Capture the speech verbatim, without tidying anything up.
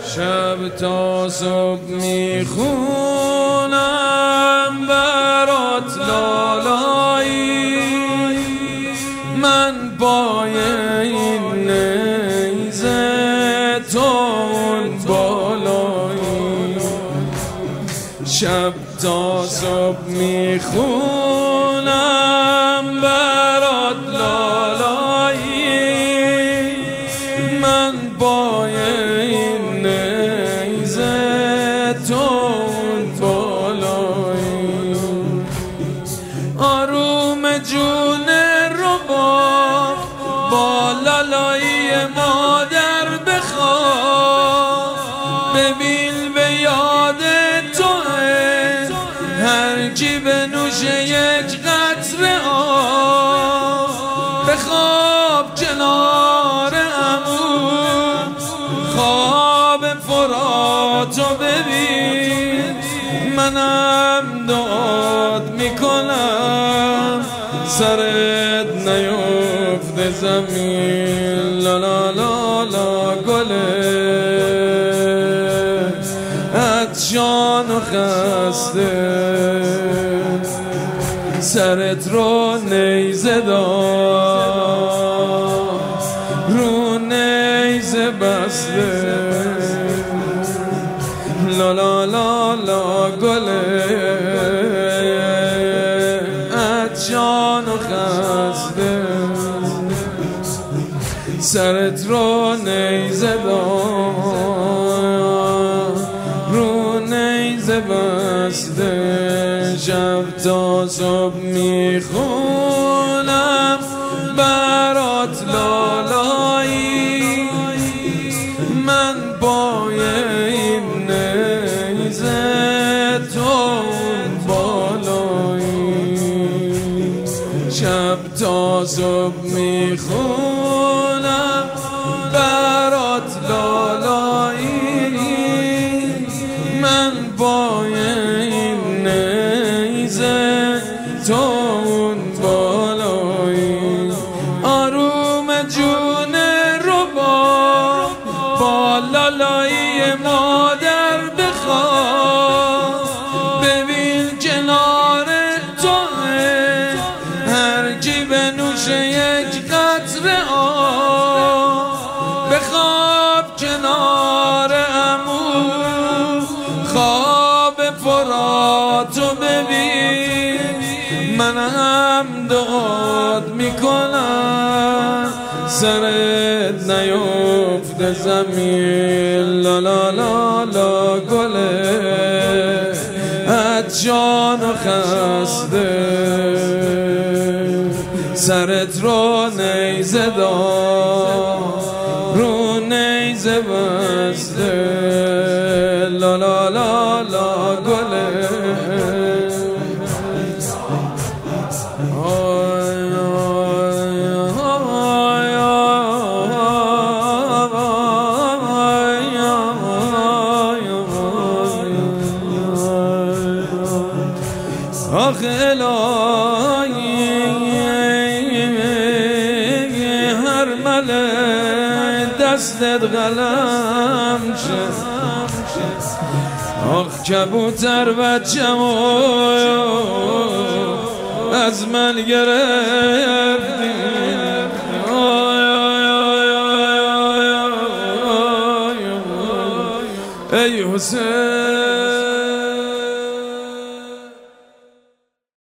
شب تا صبح میخونم برات لالایی، من پای این نیزه تو اون بالایی. شب تا صبح میخونم برات لالایی، من پای این نیزه تو اون بالایی. آروم جون ربا با لالایی مادر بخواب، ببین به یاد توه هر کی بنوشه یک قطره آب. بخواب کنار عمو خواب فراتو ببین، منم دعات میکنم سرت نیفته زمین. لا لا لا لا گله عطشان و خسته، سرت رو نیزه دار رو نیزه بسته. لا لا لا لا گله عطشان و خسته، سرت رو نیزه دار رو نیزه بسته. شب تا صبح میخونم برات لالایی، من پای این نیزه تو اون بالایی. شب تا صبح میخونم برات لالایی، من پای این نیزه تو اون بالایی. آروم جون ربا با لالایی مادر بخواب، ببین کنار توه هر کی بنوشه یک قطره آب. بخواب کنار عمو خواب فراتو ببین، منم دعات میکنم سرت نیفته زمین. لا لا لا لا گله عطشان و خسته، سرت رو نیزه دار رو نیزه بسته. لا لا لا لا گله آخ الهی هر مله دستت قلم شد. آخ کبوتر بچه‌مو از من گرفتی، ای حسین